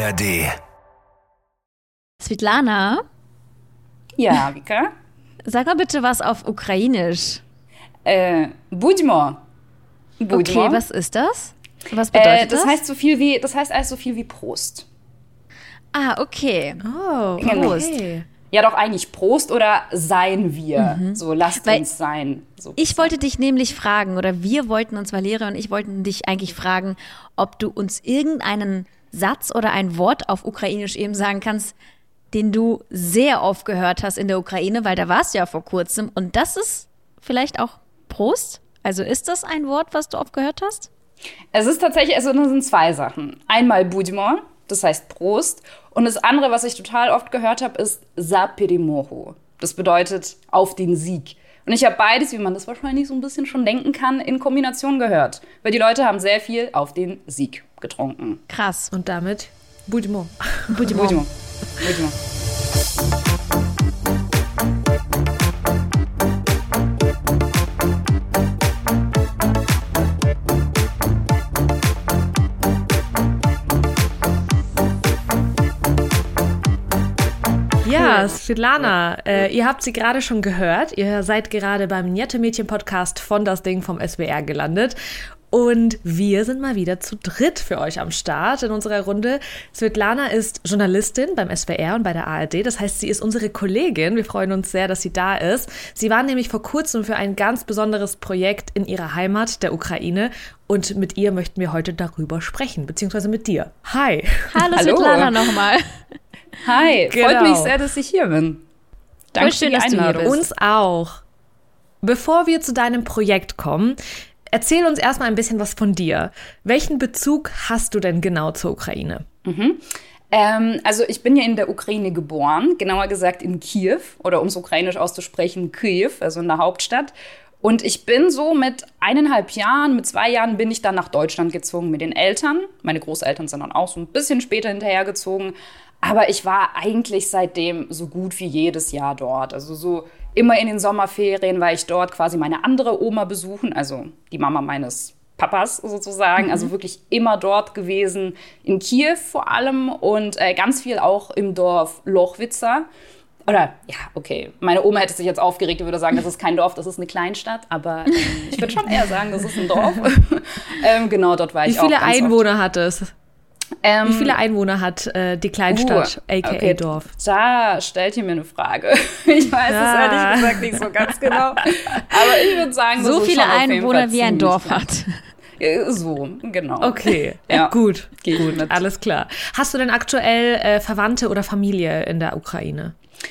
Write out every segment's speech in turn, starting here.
ARD. Svetlana? Ja, Vika? Sag mal bitte was auf Ukrainisch. Budimo. Okay, was ist das? Was bedeutet das? Das heißt alles so viel wie Prost. Ah, okay. Oh, Prost. Okay. Ja, doch eigentlich Prost oder seien wir. So, lasst uns sein. So. Ich wollte dich nämlich fragen, oder wir wollten uns, Valeria und ich wollten dich eigentlich fragen, ob du uns irgendeinen Satz oder ein Wort auf Ukrainisch eben sagen kannst, den du sehr oft gehört hast in der Ukraine, weil da warst du ja vor kurzem. Und das ist vielleicht auch Prost? Also ist das ein Wort, was du oft gehört hast? Es ist tatsächlich, das sind zwei Sachen. Einmal Budimo, das heißt Prost. Und das andere, was ich total oft gehört habe, ist Za peremogу. Das bedeutet auf den Sieg. Und ich habe beides, wie man das wahrscheinlich so ein bisschen schon denken kann, in Kombination gehört. Weil die Leute haben sehr viel auf den Sieg getrunken. Krass. Und damit Budimo. Budimo. Budimo. Ja, Svetlana, ihr habt sie gerade schon gehört. Ihr seid gerade beim Niette-Mädchen-Podcast von Das Ding vom SWR gelandet. Und wir sind mal wieder zu dritt für euch am Start in unserer Runde. Svetlana ist Journalistin beim SWR und bei der ARD. Das heißt, sie ist unsere Kollegin. Wir freuen uns sehr, dass sie da ist. Sie war nämlich vor kurzem für ein ganz besonderes Projekt in ihrer Heimat, der Ukraine. Und mit ihr möchten wir heute darüber sprechen, beziehungsweise mit dir. Hi. Hallo Svetlana nochmal. Hi, Genau. Freut mich sehr, dass ich hier bin. Danke schön, für die dass du hier Einladung. bist. Uns auch. Bevor wir zu deinem Projekt kommen, erzähl uns erstmal ein bisschen was von dir. Welchen Bezug hast du denn genau zur Ukraine? Also ich bin ja in der Ukraine geboren, genauer gesagt in Kiew, oder um es ukrainisch auszusprechen, Kyiv, also in der Hauptstadt. Und ich bin so mit 1,5 Jahren, mit 2 Jahren bin ich dann nach Deutschland gezogen mit den Eltern. Meine Großeltern sind dann auch so ein bisschen später hinterhergezogen. Aber ich war eigentlich seitdem so gut wie jedes Jahr dort. Also so immer in den Sommerferien war ich dort quasi meine andere Oma besuchen, also die Mama meines Papas sozusagen. Also wirklich immer dort gewesen, in Kiew vor allem und ganz viel auch im Dorf Lochwitza. Oder, ja, okay, meine Oma hätte sich jetzt aufgeregt, die würde sagen, das ist kein Dorf, das ist eine Kleinstadt. Aber ich würde schon eher sagen, das ist ein Dorf. Genau, dort war ich auch. Wie viele ganz Einwohner oft. hat es? Wie viele Einwohner hat die Kleinstadt, a.k.a. Okay, Dorf? Da stellt ihr mir eine Frage. Ich weiß es ehrlich gesagt nicht so ganz genau. Aber ich würde sagen, So das ist viele schon auf jeden Einwohner, Fall wie ein ziemlich Dorf viel. hat. So, genau. Okay, Ja. gut, Geh ich gut, mit. alles klar. Hast du denn aktuell Verwandte oder Familie in der Ukraine?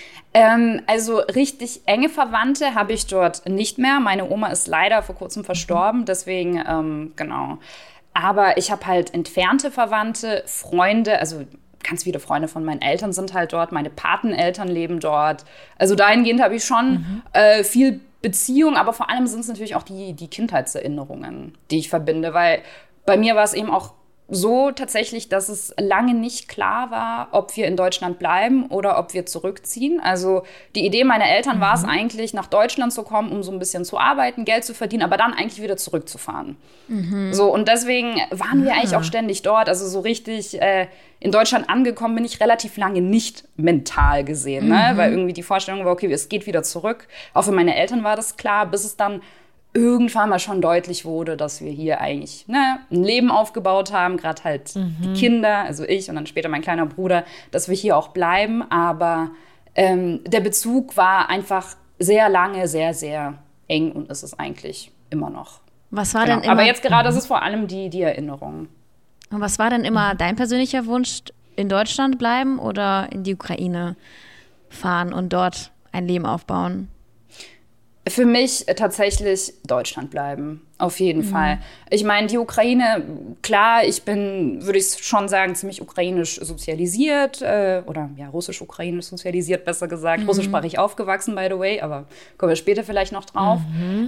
Also richtig enge Verwandte habe ich dort nicht mehr. Meine Oma ist leider vor kurzem verstorben, deswegen, genau. Aber ich habe halt entfernte Verwandte, Freunde, also ganz viele Freunde von meinen Eltern sind halt dort, meine Pateneltern leben dort. Also dahingehend habe ich schon viel Beziehung, aber vor allem sind es natürlich auch die Kindheitserinnerungen, die ich verbinde, weil bei mir war es eben auch so tatsächlich, dass es lange nicht klar war, ob wir in Deutschland bleiben oder ob wir zurückziehen. Also die Idee meiner Eltern war es eigentlich, nach Deutschland zu kommen, um so ein bisschen zu arbeiten, Geld zu verdienen, aber dann eigentlich wieder zurückzufahren. So, und deswegen waren wir eigentlich auch ständig dort. Also so richtig in Deutschland angekommen bin ich relativ lange nicht mental gesehen, ne? Weil irgendwie die Vorstellung war, okay, es geht wieder zurück. Auch für meine Eltern war das klar, bis es dann irgendwann mal schon deutlich wurde, dass wir hier eigentlich ein Leben aufgebaut haben, gerade halt die Kinder, also ich und dann später mein kleiner Bruder, dass wir hier auch bleiben. Aber der Bezug war einfach sehr lange, sehr, sehr eng und ist es eigentlich immer noch. Was war denn immer, Aber jetzt gerade ist es vor allem die Erinnerung. Und was war denn immer dein persönlicher Wunsch, in Deutschland bleiben oder in die Ukraine fahren und dort ein Leben aufbauen? Für mich tatsächlich Deutschland bleiben, auf jeden Fall. Ich meine, die Ukraine, klar, ich bin, würde ich schon sagen, ziemlich ukrainisch sozialisiert oder ja, russisch-ukrainisch sozialisiert, besser gesagt. Russischsprachig aufgewachsen, by the way, aber kommen wir später vielleicht noch drauf.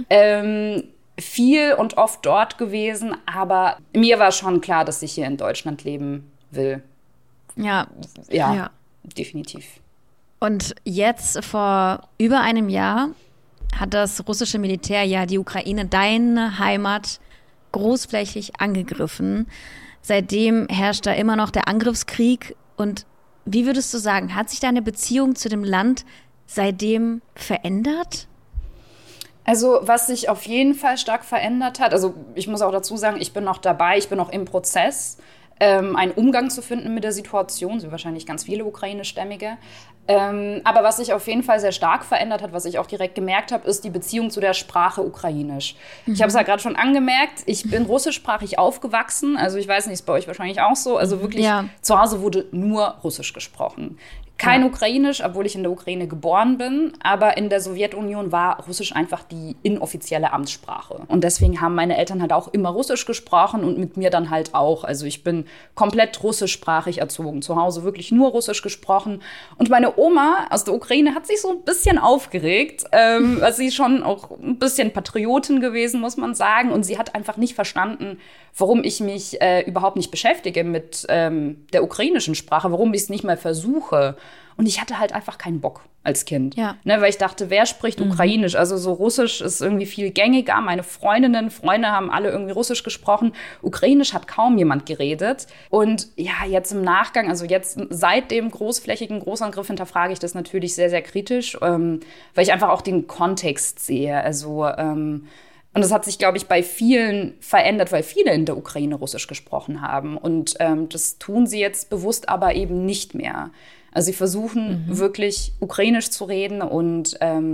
Viel und oft dort gewesen, aber mir war schon klar, dass ich hier in Deutschland leben will. Ja. Ja. Definitiv. Und jetzt vor über einem Jahr hat das russische Militär ja die Ukraine, deine Heimat, großflächig angegriffen. Seitdem herrscht da immer noch der Angriffskrieg Und wie würdest du sagen, hat sich deine Beziehung zu dem Land seitdem verändert? Also was sich auf jeden Fall stark verändert hat, also ich muss auch dazu sagen, ich bin noch dabei, ich bin noch im Prozess, einen Umgang zu finden mit der Situation, so wahrscheinlich ganz viele Ukrainischstämmige. Aber was sich auf jeden Fall sehr stark verändert hat, was ich auch direkt gemerkt habe, ist die Beziehung zu der Sprache Ukrainisch. Ich habe es ja gerade schon angemerkt, ich bin russischsprachig aufgewachsen, also ich weiß nicht, ist bei euch wahrscheinlich auch so, also wirklich zu Hause wurde nur Russisch gesprochen. Kein Ukrainisch, obwohl ich in der Ukraine geboren bin, aber in der Sowjetunion war Russisch einfach die inoffizielle Amtssprache. Und deswegen haben meine Eltern halt auch immer Russisch gesprochen und mit mir dann halt auch. Also ich bin komplett russischsprachig erzogen, zu Hause wirklich nur Russisch gesprochen. Und meine Oma aus der Ukraine hat sich so ein bisschen aufgeregt, weil sie schon auch ein bisschen Patriotin gewesen, muss man sagen. Und sie hat einfach nicht verstanden, warum ich mich überhaupt nicht beschäftige mit der ukrainischen Sprache, warum ich es nicht mal versuche. Und ich hatte halt einfach keinen Bock als Kind. Ja. Ne, weil ich dachte, wer spricht Ukrainisch? Also so Russisch ist irgendwie viel gängiger. Meine Freunde haben alle irgendwie Russisch gesprochen. Ukrainisch hat kaum jemand geredet. Und ja, jetzt im Nachgang, also jetzt seit dem großflächigen Großangriff hinterfrage ich das natürlich sehr, sehr kritisch, weil ich einfach auch den Kontext sehe. Also und das hat sich, glaube ich, bei vielen verändert, weil viele in der Ukraine Russisch gesprochen haben. Und das tun sie jetzt bewusst aber eben nicht mehr. Also sie versuchen wirklich Ukrainisch zu reden und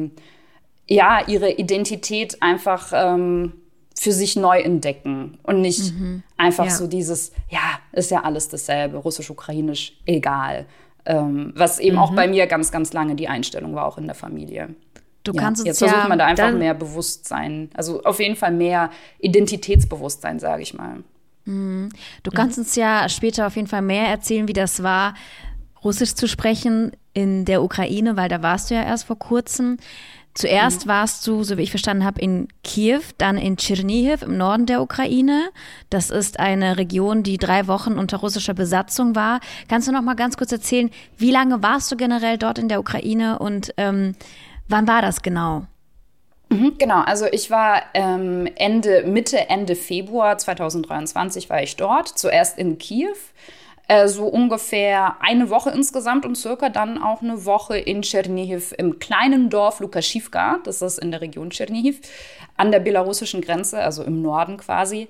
ihre Identität einfach für sich neu entdecken. Und nicht einfach so dieses, ist ja alles dasselbe, Russisch, Ukrainisch, egal. Was eben auch bei mir ganz, ganz lange die Einstellung war, auch in der Familie. Jetzt versucht man da einfach mehr Bewusstsein, also auf jeden Fall mehr Identitätsbewusstsein, sage ich mal. Du kannst uns ja später auf jeden Fall mehr erzählen, wie das war, Russisch zu sprechen in der Ukraine, weil da warst du ja erst vor kurzem. Zuerst warst du, so wie ich verstanden habe, in Kiew, dann in Tschernihiv im Norden der Ukraine. Das ist eine Region, die 3 Wochen unter russischer Besatzung war. Kannst du noch mal ganz kurz erzählen, wie lange warst du generell dort in der Ukraine und wann war das genau? Genau, also ich war Ende Februar 2023 war ich dort, zuerst in Kiew, so ungefähr eine Woche insgesamt und circa dann auch eine Woche in Tschernihiv im kleinen Dorf Lukaschivka, das ist in der Region Tschernihiv, an der belarussischen Grenze, also im Norden quasi.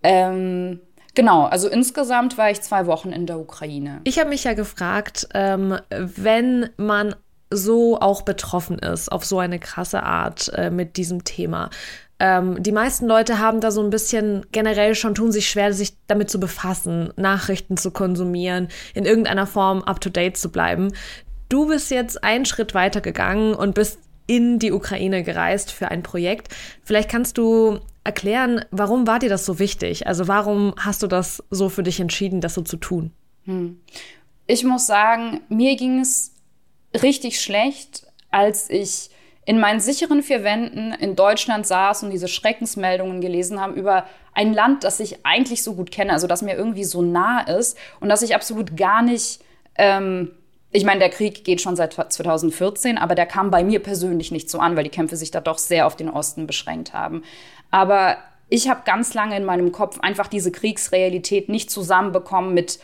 Genau, also insgesamt war ich 2 Wochen in der Ukraine. Ich habe mich ja gefragt, wenn man so auch betroffen ist, auf so eine krasse Art mit diesem Thema. Die meisten Leute haben da so ein bisschen generell schon, tun sich schwer, sich damit zu befassen, Nachrichten zu konsumieren, in irgendeiner Form up-to-date zu bleiben. Du bist jetzt einen Schritt weiter gegangen und bist in die Ukraine gereist für ein Projekt. Vielleicht kannst du erklären, warum war dir das so wichtig? Also warum hast du das so für dich entschieden, das so zu tun? Ich muss sagen, mir ging es richtig schlecht, als ich in meinen sicheren 4 Wänden in Deutschland saß und diese Schreckensmeldungen gelesen habe über ein Land, das ich eigentlich so gut kenne, also das mir irgendwie so nah ist und das ich absolut gar nicht, ich meine, der Krieg geht schon seit 2014, aber der kam bei mir persönlich nicht so an, weil die Kämpfe sich da doch sehr auf den Osten beschränkt haben. Aber ich habe ganz lange in meinem Kopf einfach diese Kriegsrealität nicht zusammenbekommen mit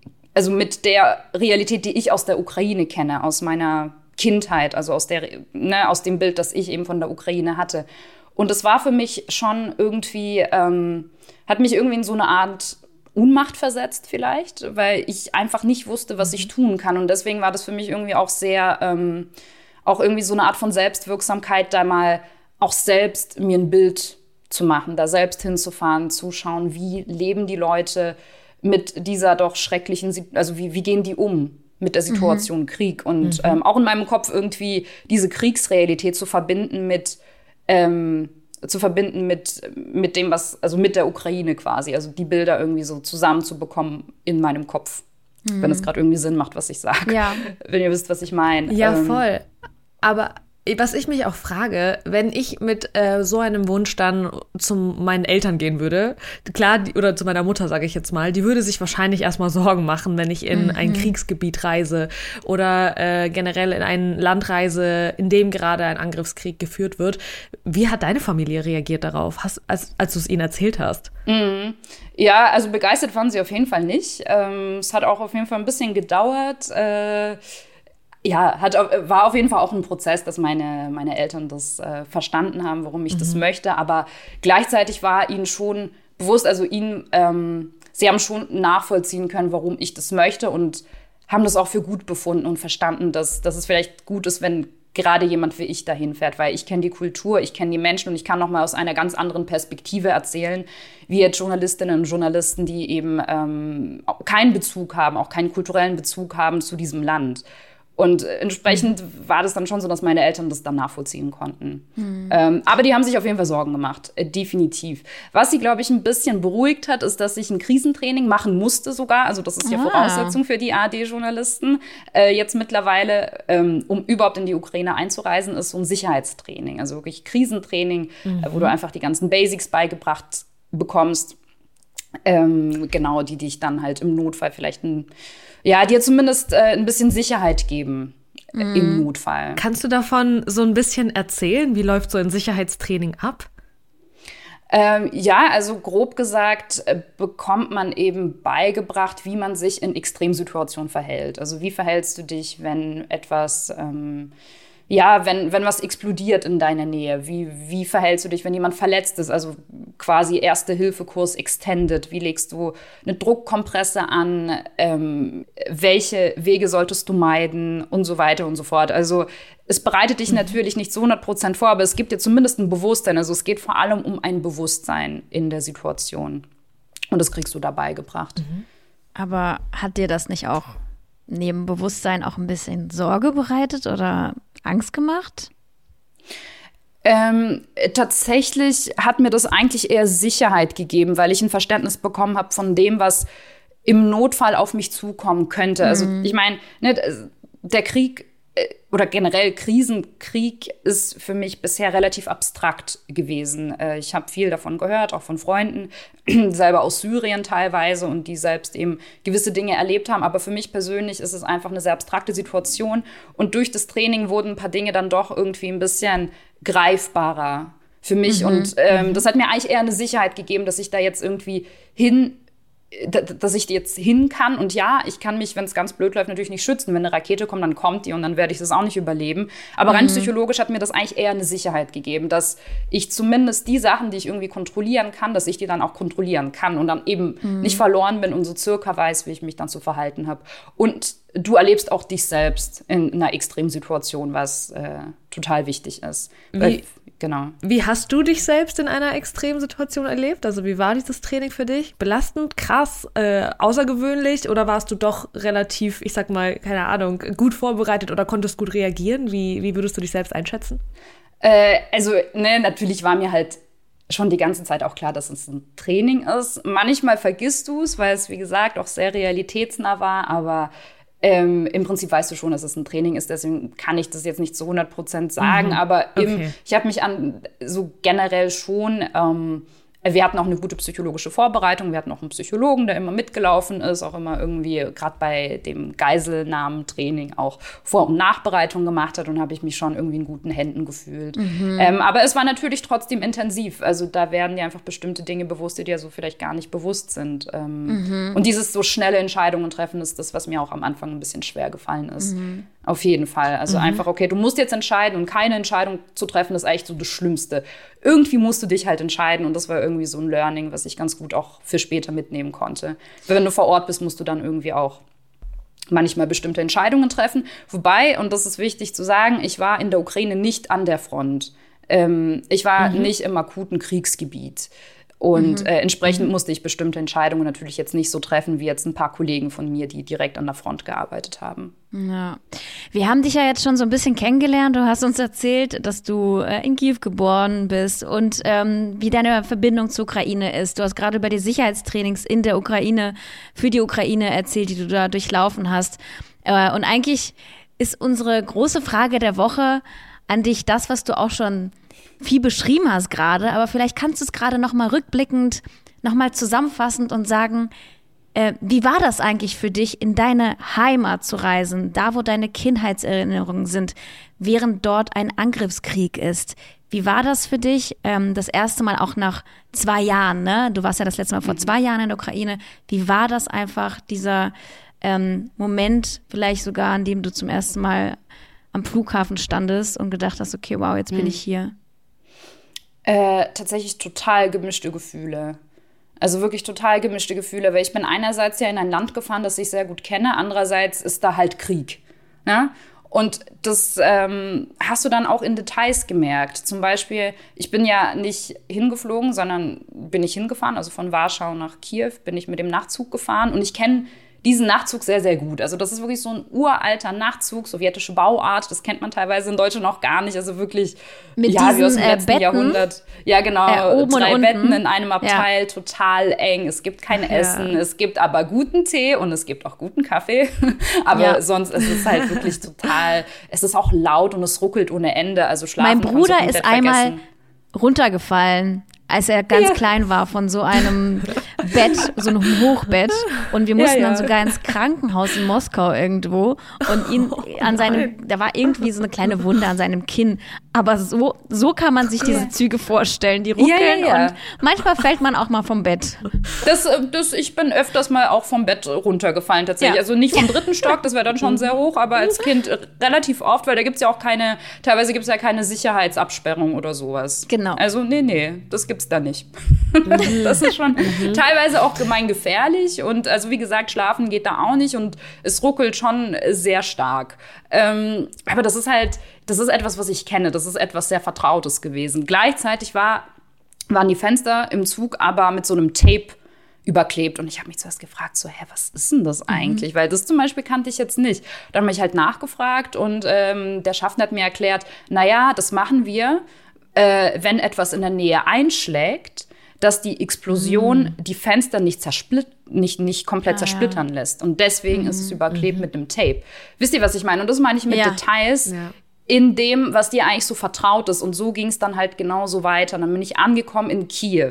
der Realität, die ich aus der Ukraine kenne, aus meiner Kindheit, also aus dem Bild, das ich eben von der Ukraine hatte. Und es war für mich schon irgendwie, hat mich irgendwie in so eine Art Ohnmacht versetzt vielleicht, weil ich einfach nicht wusste, was ich tun kann. Und deswegen war das für mich irgendwie auch sehr, auch irgendwie so eine Art von Selbstwirksamkeit, da mal auch selbst mir ein Bild zu machen, da selbst hinzufahren, zuschauen, wie leben die Leute mit dieser doch schrecklichen, also wie gehen die um mit der Situation Krieg und auch in meinem Kopf irgendwie diese Kriegsrealität zu verbinden mit dem, was, also mit der Ukraine quasi, also die Bilder irgendwie so zusammenzubekommen in meinem Kopf, wenn es gerade irgendwie Sinn macht, was ich sage. Ja. Wenn ihr wisst, was ich meine. Ja, voll. Aber Was ich mich auch frage, wenn ich mit so einem Wunsch dann zu meinen Eltern gehen würde, klar, oder zu meiner Mutter, sage ich jetzt mal, die würde sich wahrscheinlich erstmal Sorgen machen, wenn ich in ein Kriegsgebiet reise oder generell in ein Land reise, in dem gerade ein Angriffskrieg geführt wird. Wie hat deine Familie reagiert darauf, als du es ihnen erzählt hast? Ja, also begeistert waren sie auf jeden Fall nicht. Es hat auch auf jeden Fall ein bisschen gedauert. Ja, war auf jeden Fall auch ein Prozess, dass meine Eltern das verstanden haben, warum ich das möchte. Aber gleichzeitig war ihnen schon bewusst, also sie haben schon nachvollziehen können, warum ich das möchte und haben das auch für gut befunden und verstanden, dass es vielleicht gut ist, wenn gerade jemand wie ich dahin fährt, weil ich kenne die Kultur, ich kenne die Menschen und ich kann noch mal aus einer ganz anderen Perspektive erzählen, wie jetzt Journalistinnen und Journalisten, die eben keinen Bezug haben, auch keinen kulturellen Bezug haben zu diesem Land. Und entsprechend war das dann schon so, dass meine Eltern das dann nachvollziehen konnten. Aber die haben sich auf jeden Fall Sorgen gemacht, definitiv. Was sie, glaube ich, ein bisschen beruhigt hat, ist, dass ich ein Krisentraining machen musste sogar. Also das ist ja Voraussetzung für die ARD-Journalisten. Jetzt mittlerweile, um überhaupt in die Ukraine einzureisen, ist so ein Sicherheitstraining. Also wirklich Krisentraining, wo du einfach die ganzen Basics beigebracht bekommst. Genau, die dich dann halt im Notfall vielleicht dir zumindest ein bisschen Sicherheit geben im Notfall. Kannst du davon so ein bisschen erzählen? Wie läuft so ein Sicherheitstraining ab? Also grob gesagt bekommt man eben beigebracht, wie man sich in Extremsituationen verhält. Also wie verhältst du dich, wenn etwas wenn was explodiert in deiner Nähe, wie verhältst du dich, wenn jemand verletzt ist, also quasi Erste-Hilfe-Kurs extended, wie legst du eine Druckkompresse an, welche Wege solltest du meiden und so weiter und so fort. Also es bereitet dich natürlich nicht zu 100% vor, aber es gibt dir zumindest ein Bewusstsein, also es geht vor allem um ein Bewusstsein in der Situation und das kriegst du da beigebracht. Aber hat dir das nicht auch neben Bewusstsein auch ein bisschen Sorge bereitet oder Angst gemacht? Tatsächlich hat mir das eigentlich eher Sicherheit gegeben, weil ich ein Verständnis bekommen habe von dem, was im Notfall auf mich zukommen könnte. Also ich meine, der Krieg oder generell Krisenkrieg ist für mich bisher relativ abstrakt gewesen. Ich habe viel davon gehört, auch von Freunden, selber aus Syrien teilweise und die selbst eben gewisse Dinge erlebt haben. Aber für mich persönlich ist es einfach eine sehr abstrakte Situation. Und durch das Training wurden ein paar Dinge dann doch irgendwie ein bisschen greifbarer für mich. Und das hat mir eigentlich eher eine Sicherheit gegeben, dass ich da jetzt irgendwie dass ich jetzt hin kann. Und ja, ich kann mich, wenn es ganz blöd läuft, natürlich nicht schützen. Wenn eine Rakete kommt, dann kommt die und dann werde ich das auch nicht überleben. Aber rein psychologisch hat mir das eigentlich eher eine Sicherheit gegeben, dass ich zumindest die Sachen, die ich irgendwie kontrollieren kann, dass ich die dann auch kontrollieren kann und dann eben nicht verloren bin und so circa weiß, wie ich mich dann zu verhalten habe. Und du erlebst auch dich selbst in einer Extremsituation, was total wichtig ist. Genau. Wie hast du dich selbst in einer Extremsituation erlebt? Also wie war dieses Training für dich? Belastend, krass, außergewöhnlich oder warst du doch relativ, ich sag mal, keine Ahnung, gut vorbereitet oder konntest gut reagieren? Wie würdest du dich selbst einschätzen? Natürlich war mir halt schon die ganze Zeit auch klar, dass es ein Training ist. Manchmal vergisst du es, weil es, wie gesagt, auch sehr realitätsnah war, aber im Prinzip weißt du schon, dass es ein Training ist, deswegen kann ich das jetzt nicht zu 100% sagen, aber ich habe mich so generell schon, wir hatten auch eine gute psychologische Vorbereitung, wir hatten auch einen Psychologen, der immer mitgelaufen ist, auch immer irgendwie gerade bei dem Geiselnahmen-Training auch Vor- und Nachbereitung gemacht hat und habe ich mich schon irgendwie in guten Händen gefühlt. Aber es war natürlich trotzdem intensiv, also da werden dir einfach bestimmte Dinge bewusst, die dir so vielleicht gar nicht bewusst sind. Und dieses so schnelle Entscheidungen treffen ist das, was mir auch am Anfang ein bisschen schwer gefallen ist. Auf jeden Fall. Also einfach, okay, du musst jetzt entscheiden und keine Entscheidung zu treffen ist eigentlich so das Schlimmste. Irgendwie musst du dich halt entscheiden und das war irgendwie so ein Learning, was ich ganz gut auch für später mitnehmen konnte. Wenn du vor Ort bist, musst du dann irgendwie auch manchmal bestimmte Entscheidungen treffen. Wobei, und das ist wichtig zu sagen, ich war in der Ukraine nicht an der Front. Ich war nicht im akuten Kriegsgebiet. Und entsprechend musste ich bestimmte Entscheidungen natürlich jetzt nicht so treffen, wie jetzt ein paar Kollegen von mir, die direkt an der Front gearbeitet haben. Ja. Wir haben dich ja jetzt schon so ein bisschen kennengelernt. Du hast uns erzählt, dass du in Kiew geboren bist und wie deine Verbindung zur Ukraine ist. Du hast gerade über die Sicherheitstrainings in der Ukraine, für die Ukraine erzählt, die du da durchlaufen hast. Und eigentlich ist unsere große Frage der Woche an dich das, was du auch schon viel beschrieben hast gerade, aber vielleicht kannst du es gerade nochmal rückblickend, nochmal zusammenfassend und sagen, wie war das eigentlich für dich, in deine Heimat zu reisen, da wo deine Kindheitserinnerungen sind, während dort ein Angriffskrieg ist? Wie war das für dich, das erste Mal auch nach 2 Jahren, ne? Du warst ja das letzte Mal vor 2 Jahren in der Ukraine. Wie war das einfach, dieser Moment, vielleicht sogar, an dem du zum ersten Mal am Flughafen standest und gedacht hast, okay, wow, jetzt bin ich hier? Tatsächlich total gemischte Gefühle. Also wirklich total gemischte Gefühle, weil ich bin einerseits ja in ein Land gefahren, das ich sehr gut kenne, andererseits ist da halt Krieg. Ne? Und das hast du dann auch in Details gemerkt. Zum Beispiel, ich bin ja nicht hingeflogen, sondern bin ich hingefahren. Also von Warschau nach Kiew bin ich mit dem Nachtzug gefahren. Und ich kenne diesen Nachtzug sehr, sehr gut. Also das ist wirklich so ein uralter Nachtzug, sowjetische Bauart. Das kennt man teilweise in Deutschland auch gar nicht. Also wirklich, mit ja, diesen, wie aus dem letzten Betten? Jahrhundert. Ja, genau. Oben 3 und Betten unten. in einem Abteil, total eng. Es gibt kein Essen, es gibt aber guten Tee und es gibt auch guten Kaffee. Aber sonst ist es halt wirklich total, es ist auch laut und es ruckelt ohne Ende. Also schlafen Mein kannst du Bruder komplett ist einmal vergessen. runtergefallen, als er ganz klein war, von so einem Bett, so einem Hochbett. Und wir mussten dann sogar ins Krankenhaus in Moskau irgendwo. Und ihn an seinem, da war irgendwie so eine kleine Wunde an seinem Kinn. Aber so kann man sich diese Züge vorstellen. Die ruckeln und manchmal fällt man auch mal vom Bett. Ich bin öfters mal auch vom Bett runtergefallen tatsächlich. Ja. Also nicht vom 3. Stock, das wäre dann schon sehr hoch, aber als Kind relativ oft, weil da gibt es ja auch teilweise gibt es ja keine Sicherheitsabsperrung oder sowas. Genau. Also nee, das gibt's da nicht. Das ist schon teilweise auch gemeingefährlich und also wie gesagt, schlafen geht da auch nicht und es ruckelt schon sehr stark. Aber das ist etwas, was ich kenne. Das ist etwas sehr Vertrautes gewesen. Gleichzeitig waren die Fenster im Zug aber mit so einem Tape überklebt. Und ich habe mich zuerst gefragt, so, was ist denn das eigentlich? Weil das zum Beispiel kannte ich jetzt nicht. Dann habe ich halt nachgefragt und der Schaffner hat mir erklärt, naja, das machen wir, wenn etwas in der Nähe einschlägt, dass die Explosion die Fenster nicht komplett zersplittern lässt. Und deswegen ist es überklebt mit einem Tape. Wisst ihr, was ich meine? Und das meine ich mit Details in dem, was dir eigentlich so vertraut ist. Und so ging es dann halt genauso weiter. Und dann bin ich angekommen in Kiew.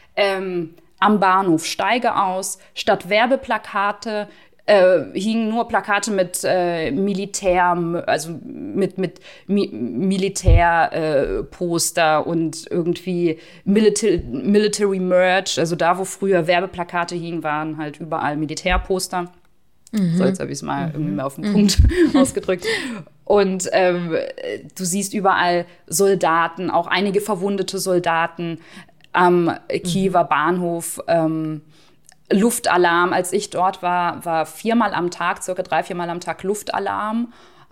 Am Bahnhof, steige aus, statt Werbeplakate hingen nur Plakate mit Militär, also mit Militärposter und irgendwie Military Merch. Also da, wo früher Werbeplakate hingen, waren halt überall Militärposter. So, jetzt habe ich es mal irgendwie mal auf den Punkt ausgedrückt. Und du siehst überall Soldaten, auch einige verwundete Soldaten am Kiewer Bahnhof. Luftalarm, als ich dort war 4-mal am Tag, circa 3-4 Mal am Tag Luftalarm,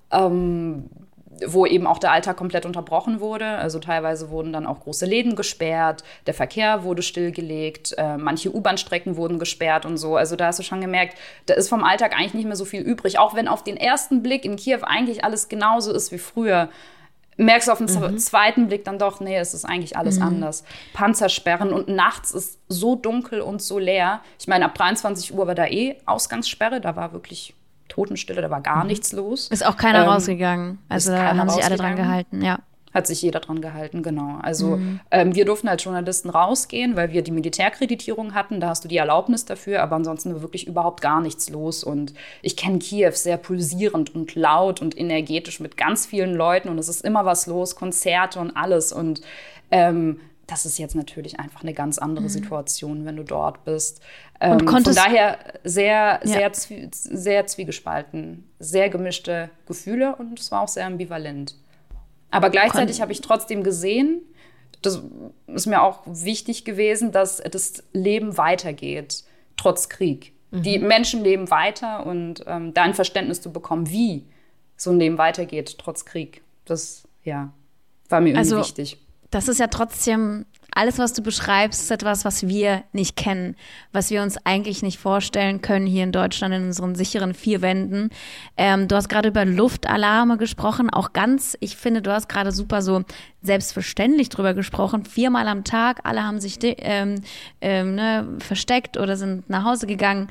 wo eben auch der Alltag komplett unterbrochen wurde. Also teilweise wurden dann auch große Läden gesperrt, der Verkehr wurde stillgelegt, manche U-Bahn-Strecken wurden gesperrt und so. Also da hast du schon gemerkt, da ist vom Alltag eigentlich nicht mehr so viel übrig. Auch wenn auf den ersten Blick in Kiew eigentlich alles genauso ist wie früher, merkst du auf den zweiten Blick dann doch, nee, es ist eigentlich alles anders. Panzersperren und nachts ist so dunkel und so leer. Ich meine, ab 23 Uhr war da Ausgangssperre, da war wirklich Totenstille, da war gar nichts los. Ist auch keiner rausgegangen. Also da haben sich alle dran gehalten, ja. Hat sich jeder dran gehalten, genau. Also wir durften als Journalisten rausgehen, weil wir die Militärkreditierung hatten. Da hast du die Erlaubnis dafür, aber ansonsten war wirklich überhaupt gar nichts los. Und ich kenne Kiew sehr pulsierend und laut und energetisch mit ganz vielen Leuten. Und es ist immer was los, Konzerte und alles. Und das ist jetzt natürlich einfach eine ganz andere Situation, wenn du dort bist. Und von daher sehr zwiegespalten, sehr gemischte Gefühle und es war auch sehr ambivalent. Aber gleichzeitig habe ich trotzdem gesehen, das ist mir auch wichtig gewesen, dass das Leben weitergeht, trotz Krieg. Die Menschen leben weiter und da ein Verständnis zu bekommen, wie so ein Leben weitergeht, trotz Krieg. Das, war mir irgendwie wichtig. Das ist ja trotzdem, alles, was du beschreibst, ist etwas, was wir nicht kennen, was wir uns eigentlich nicht vorstellen können hier in Deutschland in unseren sicheren 4 Wänden. Du hast gerade über Luftalarme gesprochen, auch ich finde, du hast gerade super so selbstverständlich drüber gesprochen. 4-mal am Tag, alle haben sich versteckt oder sind nach Hause gegangen.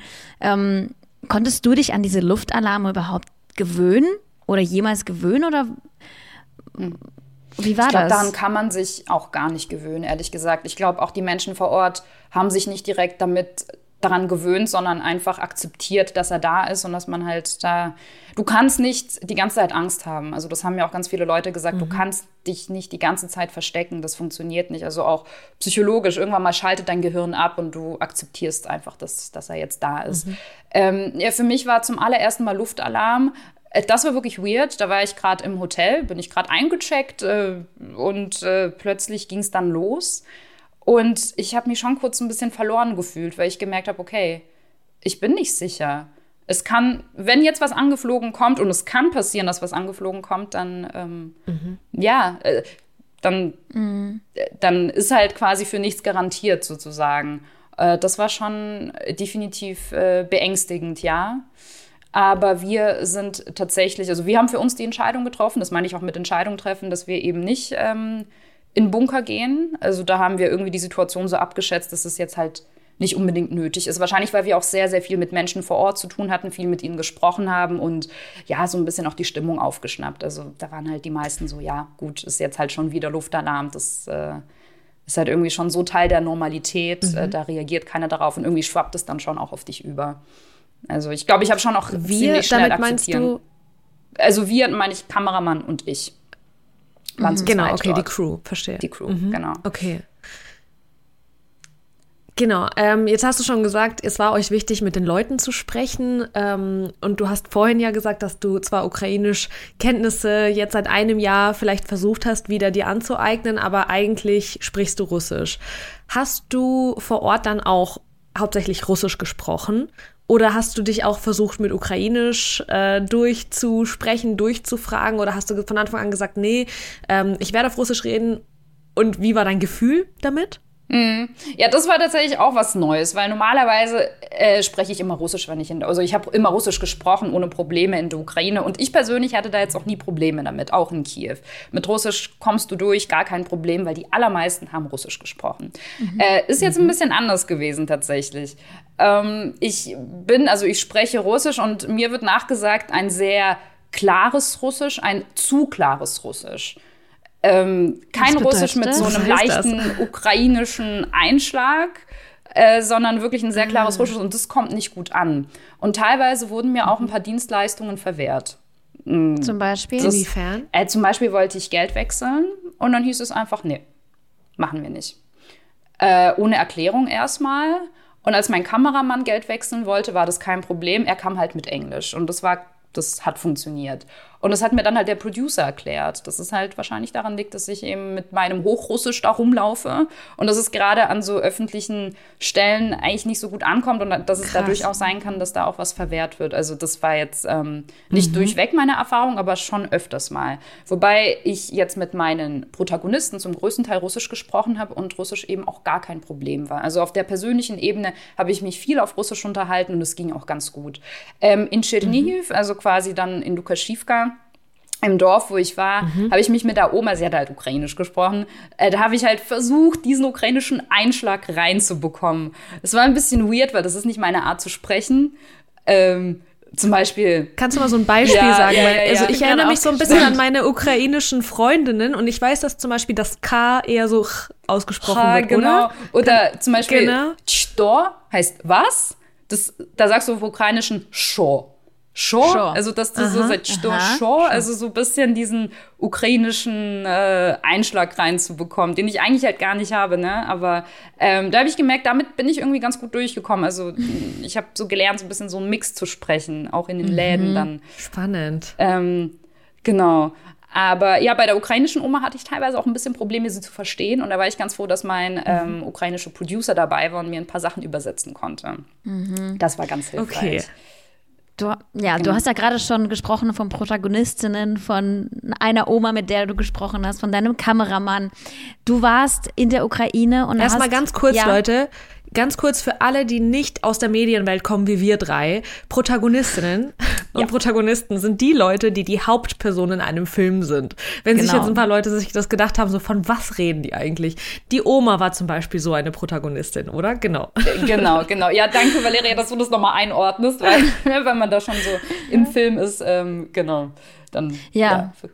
Konntest du dich an diese Luftalarme überhaupt gewöhnen oder jemals gewöhnen oder Wie war Ich glaube, das? daran kann man sich auch gar nicht gewöhnen, ehrlich gesagt. Ich glaube, auch die Menschen vor Ort haben sich nicht direkt daran gewöhnt, sondern einfach akzeptiert, dass er da ist und dass man halt da. Du kannst nicht die ganze Zeit Angst haben. Also das haben ja auch ganz viele Leute gesagt, du kannst dich nicht die ganze Zeit verstecken, das funktioniert nicht. Also auch psychologisch, irgendwann mal schaltet dein Gehirn ab und du akzeptierst einfach, dass er jetzt da ist. Ja, für mich war zum allerersten Mal Luftalarm. Das war wirklich weird. Da war ich gerade im Hotel, bin ich gerade eingecheckt und plötzlich ging es dann los. Und ich habe mich schon kurz ein bisschen verloren gefühlt, weil ich gemerkt habe, okay, ich bin nicht sicher. Es kann, wenn jetzt was angeflogen kommt, und es kann passieren, dass was angeflogen kommt, dann, dann ist halt quasi für nichts garantiert sozusagen. Das war schon definitiv beängstigend, ja. Aber wir sind tatsächlich, also wir haben für uns die Entscheidung getroffen, das meine ich auch mit Entscheidung treffen, dass wir eben nicht in Bunker gehen. Also da haben wir irgendwie die Situation so abgeschätzt, dass es jetzt halt nicht unbedingt nötig ist. Wahrscheinlich, weil wir auch sehr, sehr viel mit Menschen vor Ort zu tun hatten, viel mit ihnen gesprochen haben und ja, so ein bisschen auch die Stimmung aufgeschnappt. Also da waren halt die meisten so, ja, gut, ist jetzt halt schon wieder Luftalarm. Das ist halt irgendwie schon so Teil der Normalität. Da reagiert keiner darauf und irgendwie schwappt es dann schon auch auf dich über. Also ich glaube, ich habe schon auch ziemlich schnell damit akzeptieren. Meinst du? Also wir, meine ich, Kameramann und ich. Genau, okay, dort. Die Crew, verstehe. Die Crew, genau. Okay. Genau, jetzt hast du schon gesagt, es war euch wichtig, mit den Leuten zu sprechen. Und du hast vorhin ja gesagt, dass du zwar ukrainisch Kenntnisse jetzt seit einem Jahr vielleicht versucht hast, wieder dir anzueignen, aber eigentlich sprichst du Russisch. Hast du vor Ort dann auch hauptsächlich Russisch gesprochen? Oder hast du dich auch versucht, mit Ukrainisch durchzusprechen, durchzufragen? Oder hast du von Anfang an gesagt, nee, ich werde auf Russisch reden? Und wie war dein Gefühl damit? Ja, das war tatsächlich auch was Neues, weil normalerweise spreche ich immer Russisch, also ich habe immer Russisch gesprochen, ohne Probleme in der Ukraine. Und ich persönlich hatte da jetzt auch nie Probleme damit, auch in Kiew. Mit Russisch kommst du durch, gar kein Problem, weil die allermeisten haben Russisch gesprochen. Ist jetzt ein bisschen anders gewesen tatsächlich. Ich spreche Russisch und mir wird nachgesagt, ein sehr klares Russisch, ein zu klares Russisch. Kein Russisch mit so einem leichten ukrainischen Einschlag, sondern wirklich ein sehr klares Russisch und das kommt nicht gut an. Und teilweise wurden mir auch ein paar Dienstleistungen verwehrt. Zum Beispiel? Inwiefern? Zum Beispiel wollte ich Geld wechseln und dann hieß es einfach, nee, machen wir nicht. Ohne Erklärung erstmal. Und als mein Kameramann Geld wechseln wollte, war das kein Problem. Er kam halt mit Englisch und das hat funktioniert. Und das hat mir dann halt der Producer erklärt, dass es halt wahrscheinlich daran liegt, dass ich eben mit meinem Hochrussisch da rumlaufe und dass es gerade an so öffentlichen Stellen eigentlich nicht so gut ankommt und dass es dadurch auch sein kann, dass da auch was verwehrt wird. Also das war jetzt nicht durchweg meine Erfahrung, aber schon öfters mal. Wobei ich jetzt mit meinen Protagonisten zum größten Teil Russisch gesprochen habe und Russisch eben auch gar kein Problem war. Also auf der persönlichen Ebene habe ich mich viel auf Russisch unterhalten und es ging auch ganz gut. In Tschernihiv, also quasi dann in Lukaschivka, im Dorf, wo ich war, habe ich mich mit der Oma, sie hat halt Ukrainisch gesprochen, da habe ich halt versucht, diesen ukrainischen Einschlag reinzubekommen. Es war ein bisschen weird, weil das ist nicht meine Art zu sprechen. Zum Beispiel. Kannst du mal so ein Beispiel sagen? Ja, ich erinnere mich so ein bisschen an meine ukrainischen Freundinnen und ich weiß, dass zum Beispiel das K eher so ausgesprochen wird, genau. Oder zum Beispiel Chto heißt was? Da sagst du auf Ukrainischen Scho. Scho, also dass du so sagst, Scho, also so ein bisschen diesen ukrainischen Einschlag reinzubekommen, den ich eigentlich halt gar nicht habe, ne? Aber da habe ich gemerkt, damit bin ich irgendwie ganz gut durchgekommen. Also ich habe so gelernt, so ein bisschen so einen Mix zu sprechen, auch in den Läden dann. Spannend. Genau. Aber ja, bei der ukrainischen Oma hatte ich teilweise auch ein bisschen Probleme, sie zu verstehen. Und da war ich ganz froh, dass mein ukrainischer Producer dabei war und mir ein paar Sachen übersetzen konnte. Das war ganz hilfreich. Okay. Du hast ja gerade schon gesprochen von Protagonistinnen, von einer Oma, mit der du gesprochen hast, von deinem Kameramann. Du warst in der Ukraine und erstmal ganz kurz, Leute, ganz kurz für alle, die nicht aus der Medienwelt kommen wie wir drei. Protagonistinnen und Protagonisten sind die Leute, die die Hauptpersonen in einem Film sind. Wenn sich jetzt ein paar Leute sich das gedacht haben, so von was reden die eigentlich? Die Oma war zum Beispiel so eine Protagonistin, oder? Genau. Genau. Ja, danke Valeria, dass du das nochmal einordnest, weil wenn man da schon so im Film ist, genau. Dann,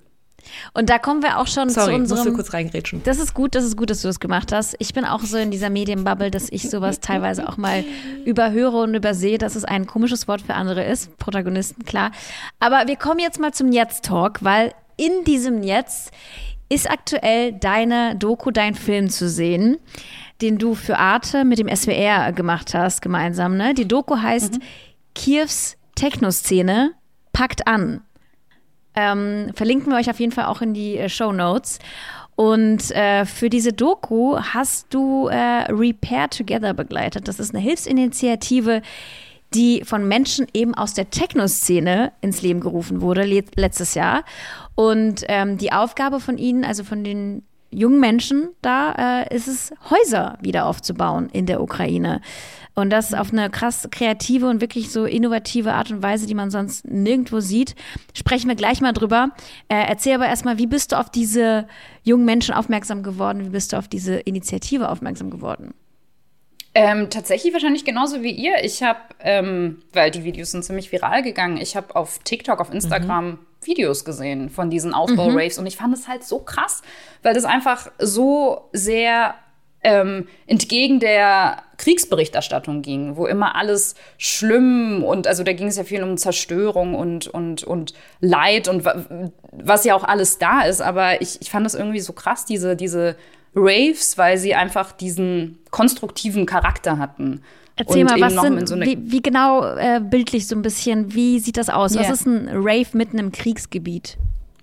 Und da kommen wir auch schon zu unserem... Sorry, musst du kurz reingrätschen. Das ist gut, dass du das gemacht hast. Ich bin auch so in dieser Medienbubble, dass ich sowas teilweise auch mal überhöre und übersehe, dass es ein komisches Wort für andere ist. Protagonisten, klar. Aber wir kommen jetzt mal zum Jetzt-Talk, weil in diesem Jetzt ist aktuell deine Doku, dein Film zu sehen, den du für Arte mit dem SWR gemacht hast, gemeinsam. Ne? Die Doku heißt Kievs Techno-Szene packt an. Verlinken wir euch auf jeden Fall auch in die Shownotes. Und für diese Doku hast du Repair Together begleitet. Das ist eine Hilfsinitiative, die von Menschen eben aus der Techno-Szene ins Leben gerufen wurde, letztes Jahr. Und die Aufgabe von ihnen, also von den jungen Menschen da, ist es, Häuser wieder aufzubauen in der Ukraine. Und das auf eine krass kreative und wirklich so innovative Art und Weise, die man sonst nirgendwo sieht. Sprechen wir gleich mal drüber. Erzähl aber erstmal, wie bist du auf diese jungen Menschen aufmerksam geworden? Wie bist du auf diese Initiative aufmerksam geworden? Tatsächlich wahrscheinlich genauso wie ihr. Ich habe, weil die Videos sind ziemlich viral gegangen, ich habe auf TikTok, auf Instagram Videos gesehen von diesen Aufbau-Raves. Und ich fand es halt so krass, weil das einfach so sehr entgegen der Kriegsberichterstattung ging, wo immer alles schlimm und also da ging es ja viel um Zerstörung und Leid und was ja auch alles da ist. Aber ich fand das irgendwie so krass, diese Raves, weil sie einfach diesen konstruktiven Charakter hatten. Erzähl mal, was sind, wie genau bildlich so ein bisschen, wie sieht das aus? Was ist ein Rave mitten im Kriegsgebiet?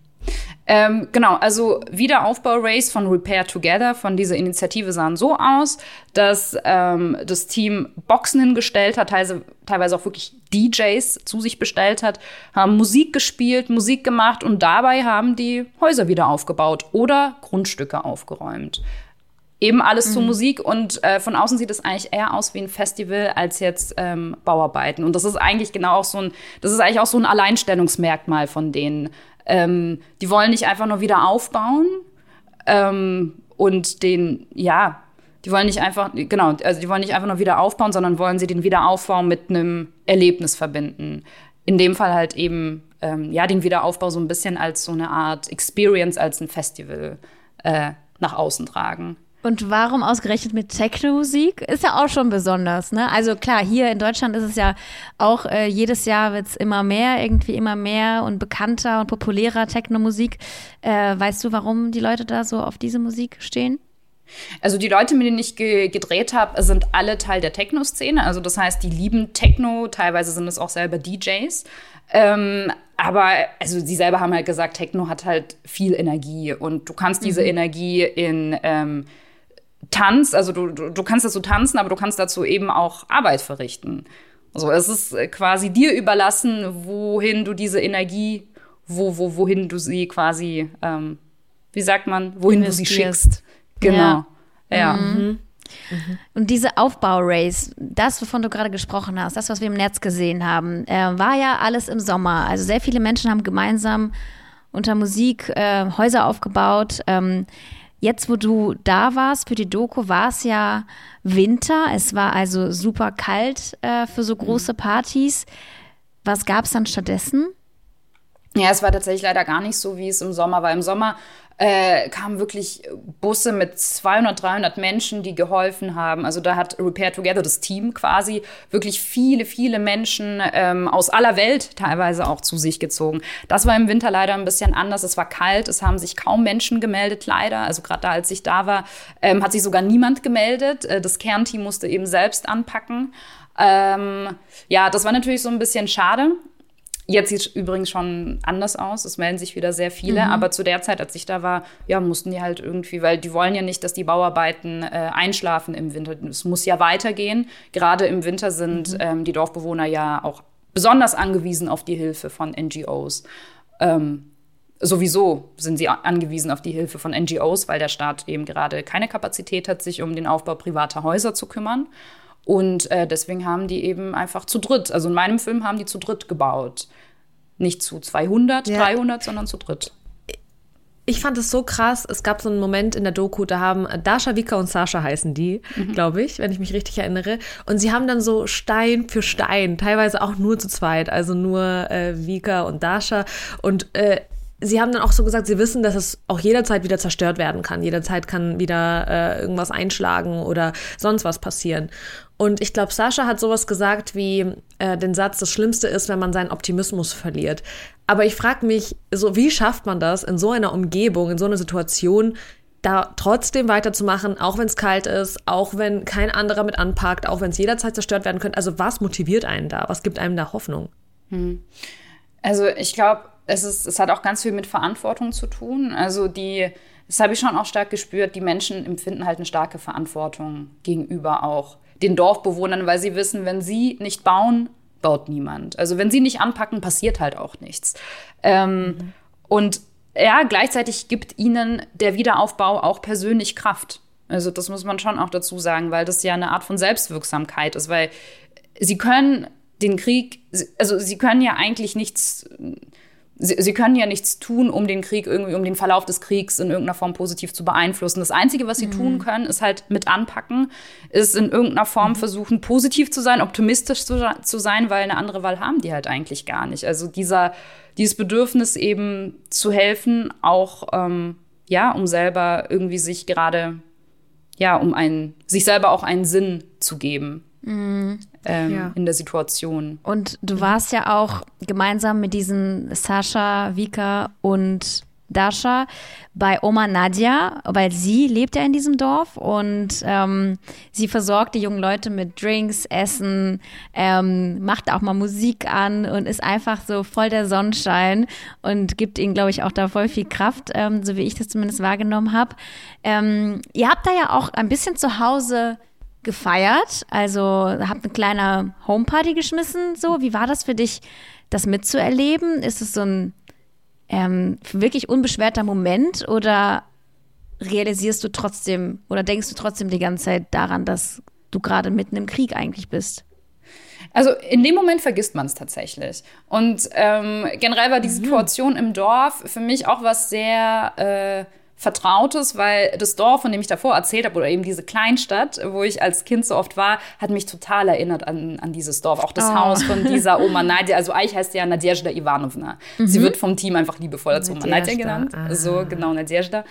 Genau, also Wiederaufbau-Raves von Repair Together, von dieser Initiative sahen so aus, dass das Team Boxen hingestellt hat, teilweise auch wirklich DJs zu sich bestellt hat, haben Musik gespielt, Musik gemacht und dabei haben die Häuser wieder aufgebaut oder Grundstücke aufgeräumt. Eben alles zur Musik und von außen sieht es eigentlich eher aus wie ein Festival als jetzt Bauarbeiten. Und das ist eigentlich genau auch so ein Alleinstellungsmerkmal von denen. Die wollen nicht einfach nur wieder aufbauen und die wollen nicht einfach nur wieder aufbauen, sondern wollen sie den Wiederaufbau mit einem Erlebnis verbinden. In dem Fall halt eben den Wiederaufbau so ein bisschen als so eine Art Experience, als ein Festival nach außen tragen. Und warum ausgerechnet mit Techno-Musik? Ist ja auch schon besonders, ne? Also klar, hier in Deutschland ist es ja auch, jedes Jahr wird es immer mehr und bekannter und populärer Techno-Musik. Weißt du, warum die Leute da so auf diese Musik stehen? Also die Leute, mit denen ich gedreht habe, sind alle Teil der Techno-Szene. Also das heißt, die lieben Techno, teilweise sind es auch selber DJs. Aber also sie selber haben halt gesagt, Techno hat halt viel Energie und du kannst diese Energie in Tanz, also du kannst dazu tanzen, aber du kannst dazu eben auch Arbeit verrichten. Also es ist quasi dir überlassen, wohin du diese Energie, wohin du sie quasi, wohin du sie schickst. Genau. Ja. Und diese Aufbau-Race, das, wovon du gerade gesprochen hast, das, was wir im Netz gesehen haben, war ja alles im Sommer. Also sehr viele Menschen haben gemeinsam unter Musik Häuser aufgebaut. Jetzt, wo du da warst für die Doku, war es ja Winter. Es war also super kalt für so große Partys. Was gab es dann stattdessen? Ja, es war tatsächlich leider gar nicht so, wie es im Sommer war. Im Sommer kamen wirklich Busse mit 200, 300 Menschen, die geholfen haben. Also da hat Repair Together, das Team quasi, wirklich viele, viele Menschen aus aller Welt teilweise auch zu sich gezogen. Das war im Winter leider ein bisschen anders. Es war kalt, es haben sich kaum Menschen gemeldet, leider. Also gerade da, als ich da war, hat sich sogar niemand gemeldet. Das Kernteam musste eben selbst anpacken. Das war natürlich so ein bisschen schade. Jetzt sieht es übrigens schon anders aus. Es melden sich wieder sehr viele. Aber zu der Zeit, als ich da war, mussten die halt irgendwie, weil die wollen ja nicht, dass die Bauarbeiten einschlafen im Winter. Es muss ja weitergehen. Gerade im Winter sind die Dorfbewohner ja auch besonders angewiesen auf die Hilfe von NGOs. Sowieso sind sie angewiesen auf die Hilfe von NGOs, weil der Staat eben gerade keine Kapazität hat, sich um den Aufbau privater Häuser zu kümmern. Und deswegen haben die eben einfach zu dritt, also in meinem Film haben die zu dritt gebaut. Nicht zu 200, 300, sondern zu dritt. Ich fand es so krass, es gab so einen Moment in der Doku, da haben Dasha, Vika und Sascha heißen die, glaube ich, wenn ich mich richtig erinnere. Und sie haben dann so Stein für Stein, teilweise auch nur zu zweit, also nur Vika und Dasha. Und sie haben dann auch so gesagt, sie wissen, dass es auch jederzeit wieder zerstört werden kann. Jederzeit kann wieder irgendwas einschlagen oder sonst was passieren. Und ich glaube, Sascha hat sowas gesagt wie den Satz, das Schlimmste ist, wenn man seinen Optimismus verliert. Aber ich frage mich, so wie schafft man das in so einer Umgebung, in so einer Situation, da trotzdem weiterzumachen, auch wenn es kalt ist, auch wenn kein anderer mit anpackt, auch wenn es jederzeit zerstört werden könnte. Also was motiviert einen da? Was gibt einem da Hoffnung? Also ich glaube, es hat auch ganz viel mit Verantwortung zu tun. Also das habe ich schon auch stark gespürt, die Menschen empfinden halt eine starke Verantwortung gegenüber auch den Dorfbewohnern, weil sie wissen, wenn sie nicht bauen, baut niemand. Also wenn sie nicht anpacken, passiert halt auch nichts. Und ja, gleichzeitig gibt ihnen der Wiederaufbau auch persönlich Kraft. Also das muss man schon auch dazu sagen, weil das ja eine Art von Selbstwirksamkeit ist, weil sie können den Krieg, also sie können ja eigentlich nichts, sie können ja nichts tun, um den Krieg irgendwie, um den Verlauf des Kriegs in irgendeiner Form positiv zu beeinflussen. Das Einzige, was sie tun können, ist halt mit anpacken, ist in irgendeiner Form versuchen, positiv zu sein, optimistisch zu sein, weil eine andere Wahl haben die halt eigentlich gar nicht. Also dieses Bedürfnis eben zu helfen, auch um selber irgendwie sich gerade, sich selber auch einen Sinn zu geben. In der Situation. Und du warst ja auch gemeinsam mit diesen Sascha, Vika und Dasha bei Oma Nadja, weil sie lebt ja in diesem Dorf und sie versorgt die jungen Leute mit Drinks, Essen, macht auch mal Musik an und ist einfach so voll der Sonnenschein und gibt ihnen, glaube ich, auch da voll viel Kraft, so wie ich das zumindest wahrgenommen habe. Ihr habt da ja auch ein bisschen zu Hause gefeiert, also habt eine kleine Homeparty geschmissen, so. Wie war das für dich, das mitzuerleben? Ist es so ein wirklich unbeschwerter Moment oder realisierst du trotzdem oder denkst du trotzdem die ganze Zeit daran, dass du gerade mitten im Krieg eigentlich bist? Also in dem Moment vergisst man es tatsächlich. Und generell war die Situation im Dorf für mich auch was sehr Vertrautes, weil das Dorf, von dem ich davor erzählt habe, oder eben diese Kleinstadt, wo ich als Kind so oft war, hat mich total erinnert an dieses Dorf. Auch das Haus von dieser Oma Nadja. Also eigentlich heißt sie ja Nadjezhda Ivanovna. Sie wird vom Team einfach liebevoll als Oma Nadja genannt. So, genau, Nadjezhda.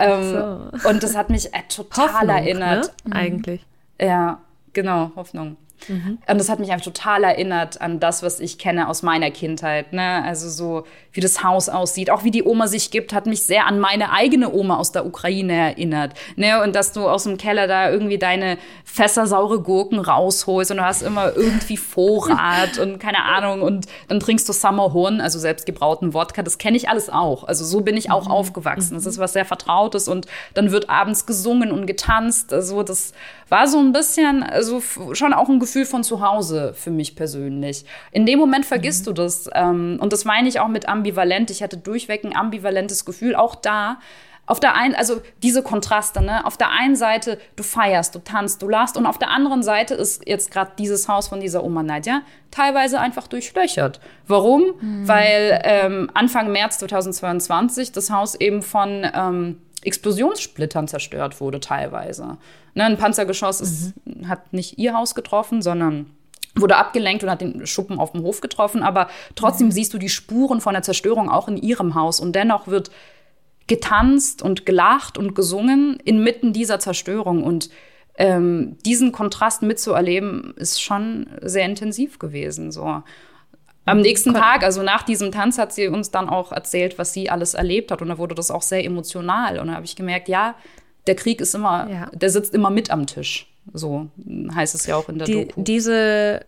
Und das hat mich total Hoffnung, erinnert. Ne? Eigentlich. Ja, genau, Hoffnung. Und das hat mich einfach total erinnert an das, was ich kenne aus meiner Kindheit. Ne? Also so, wie das Haus aussieht, auch wie die Oma sich gibt, hat mich sehr an meine eigene Oma aus der Ukraine erinnert. Ne? Und dass du aus dem Keller da irgendwie deine Fässer saure Gurken rausholst und du hast immer irgendwie Vorrat und keine Ahnung. Und dann trinkst du Samorhon, also selbstgebrauten Wodka. Das kenne ich alles auch. Also so bin ich auch aufgewachsen. Das ist was sehr Vertrautes und dann wird abends gesungen und getanzt. Also das war so ein bisschen, also schon auch ein Gefühl von zu Hause für mich persönlich. In dem Moment vergisst du das. Und das meine ich auch mit ambivalent. Ich hatte durchweg ein ambivalentes Gefühl, auch da. Auf der einen, also diese Kontraste, ne? Auf der einen Seite, du feierst, du tanzt, du lachst. Und auf der anderen Seite ist jetzt gerade dieses Haus von dieser Oma Nadja teilweise einfach durchlöchert. Warum? Weil Anfang März 2022 das Haus eben von Explosionssplittern zerstört wurde teilweise. Ne, ein Panzergeschoss hat nicht ihr Haus getroffen, sondern wurde abgelenkt und hat den Schuppen auf dem Hof getroffen. Aber trotzdem siehst du die Spuren von der Zerstörung auch in ihrem Haus. Und dennoch wird getanzt und gelacht und gesungen inmitten dieser Zerstörung. Und diesen Kontrast mitzuerleben, ist schon sehr intensiv gewesen. So. Am nächsten Tag, also nach diesem Tanz, hat sie uns dann auch erzählt, was sie alles erlebt hat. Und da wurde das auch sehr emotional. Und da habe ich gemerkt, ja, der Krieg ist immer, der sitzt immer mit am Tisch. So heißt es ja auch in der Doku. Diese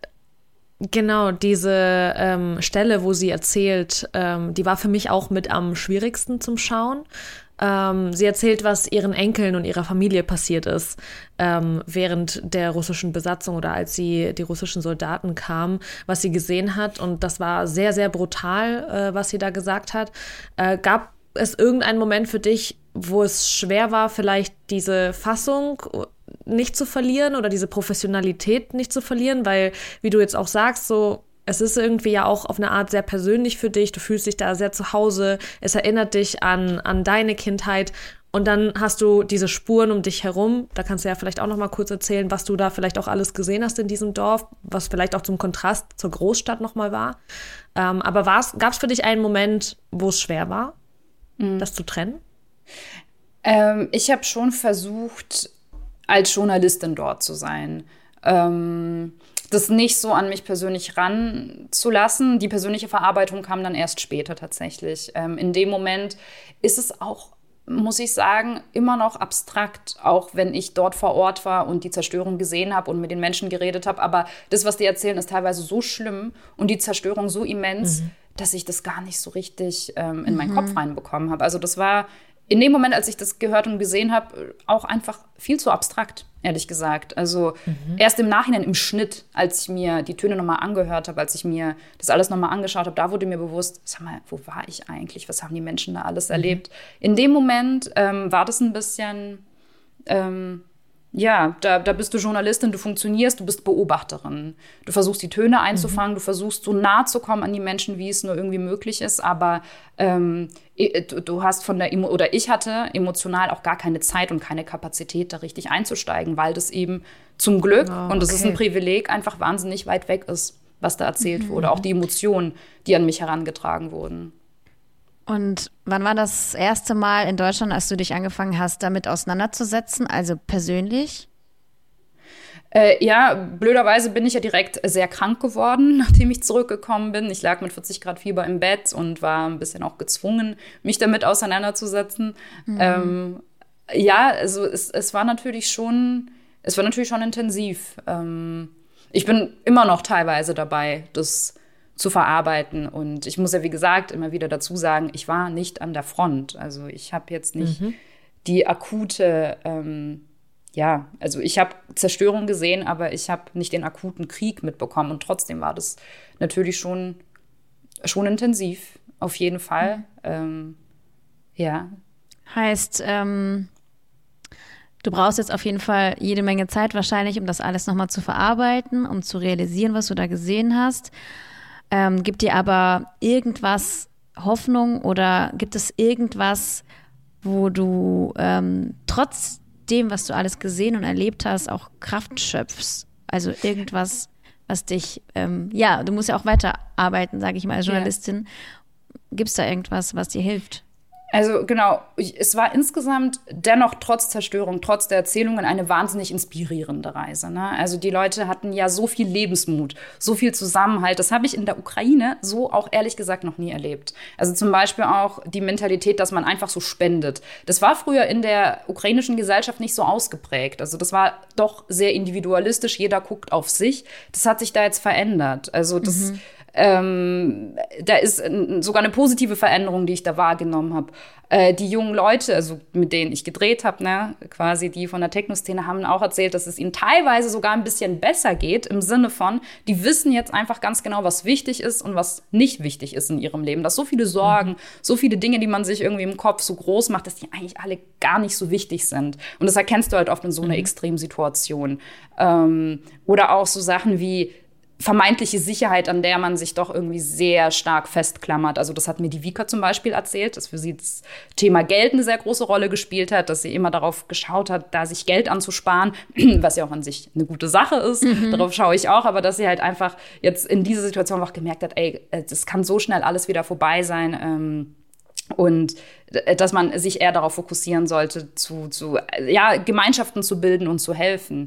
Stelle, wo sie erzählt, die war für mich auch mit am schwierigsten zum Schauen. Sie erzählt, was ihren Enkeln und ihrer Familie passiert ist während der russischen Besatzung oder als die russischen Soldaten kamen, was sie gesehen hat. Und das war sehr, sehr brutal, was sie da gesagt hat. Gab es irgendeinen Moment für dich, wo es schwer war, vielleicht diese Fassung nicht zu verlieren oder diese Professionalität nicht zu verlieren? Weil, wie du jetzt auch sagst, so es ist irgendwie ja auch auf eine Art sehr persönlich für dich. Du fühlst dich da sehr zu Hause. Es erinnert dich an deine Kindheit. Und dann hast du diese Spuren um dich herum. Da kannst du ja vielleicht auch noch mal kurz erzählen, was du da vielleicht auch alles gesehen hast in diesem Dorf, was vielleicht auch zum Kontrast zur Großstadt noch mal war. Aber gab es für dich einen Moment, wo es schwer war? das zu trennen? Ich habe schon versucht, als Journalistin dort zu sein. Das nicht so an mich persönlich ranzulassen. Die persönliche Verarbeitung kam dann erst später tatsächlich. In dem Moment ist es auch, muss ich sagen, immer noch abstrakt, auch wenn ich dort vor Ort war und die Zerstörung gesehen habe und mit den Menschen geredet habe. Aber das, was die erzählen, ist teilweise so schlimm und die Zerstörung so immens, dass ich das gar nicht so richtig in meinen Kopf reinbekommen habe. Also das war in dem Moment, als ich das gehört und gesehen habe, auch einfach viel zu abstrakt, ehrlich gesagt. Also erst im Nachhinein, im Schnitt, als ich mir die Töne nochmal angehört habe, als ich mir das alles nochmal angeschaut habe, da wurde mir bewusst, sag mal, wo war ich eigentlich? Was haben die Menschen da alles erlebt? In dem Moment war das ein bisschen, da bist du Journalistin, du funktionierst, du bist Beobachterin. Du versuchst, die Töne einzufangen, du versuchst, so nah zu kommen an die Menschen, wie es nur irgendwie möglich ist. Aber du hast ich hatte emotional auch gar keine Zeit und keine Kapazität, da richtig einzusteigen, weil das eben zum Glück, und das ist ein Privileg, einfach wahnsinnig weit weg ist, was da erzählt wurde. Auch die Emotionen, die an mich herangetragen wurden. Und wann war das erste Mal in Deutschland, als du dich angefangen hast, damit auseinanderzusetzen, also persönlich? Blöderweise bin ich ja direkt sehr krank geworden, nachdem ich zurückgekommen bin. Ich lag mit 40 Grad Fieber im Bett und war ein bisschen auch gezwungen, mich damit auseinanderzusetzen. Also es war natürlich schon intensiv. Ich bin immer noch teilweise dabei, das zu verarbeiten. Und ich muss ja, wie gesagt, immer wieder dazu sagen, ich war nicht an der Front. Also ich habe jetzt nicht die akute, also ich habe Zerstörung gesehen, aber ich habe nicht den akuten Krieg mitbekommen. Und trotzdem war das natürlich schon intensiv, auf jeden Fall. Heißt, du brauchst jetzt auf jeden Fall jede Menge Zeit wahrscheinlich, um das alles nochmal zu verarbeiten, um zu realisieren, was du da gesehen hast. Gibt dir aber irgendwas Hoffnung oder gibt es irgendwas, wo du trotz dem, was du alles gesehen und erlebt hast, auch Kraft schöpfst? Also irgendwas, was dich, du musst ja auch weiterarbeiten, sage ich mal, als Journalistin. Gibt es da irgendwas, was dir hilft? Also genau, es war insgesamt dennoch trotz Zerstörung, trotz der Erzählungen eine wahnsinnig inspirierende Reise. Ne? Also die Leute hatten ja so viel Lebensmut, so viel Zusammenhalt. Das habe ich in der Ukraine so auch ehrlich gesagt noch nie erlebt. Also zum Beispiel auch die Mentalität, dass man einfach so spendet. Das war früher in der ukrainischen Gesellschaft nicht so ausgeprägt. Also das war doch sehr individualistisch, jeder guckt auf sich. Das hat sich da jetzt verändert. Also das da ist sogar eine positive Veränderung, die ich da wahrgenommen habe. Die jungen Leute, also mit denen ich gedreht habe, ne, quasi die von der Techno-Szene, haben auch erzählt, dass es ihnen teilweise sogar ein bisschen besser geht, im Sinne von, die wissen jetzt einfach ganz genau, was wichtig ist und was nicht wichtig ist in ihrem Leben. Dass so viele Sorgen, so viele Dinge, die man sich irgendwie im Kopf so groß macht, dass die eigentlich alle gar nicht so wichtig sind. Und das erkennst du halt oft in so einer Extremsituation. Oder auch so Sachen wie vermeintliche Sicherheit, an der man sich doch irgendwie sehr stark festklammert. Also das hat mir die Vika zum Beispiel erzählt, dass für sie das Thema Geld eine sehr große Rolle gespielt hat, dass sie immer darauf geschaut hat, da sich Geld anzusparen, was ja auch an sich eine gute Sache ist. Darauf schaue ich auch, aber dass sie halt einfach jetzt in dieser Situation auch gemerkt hat, das kann so schnell alles wieder vorbei sein. Und dass man sich eher darauf fokussieren sollte, Gemeinschaften zu bilden und zu helfen.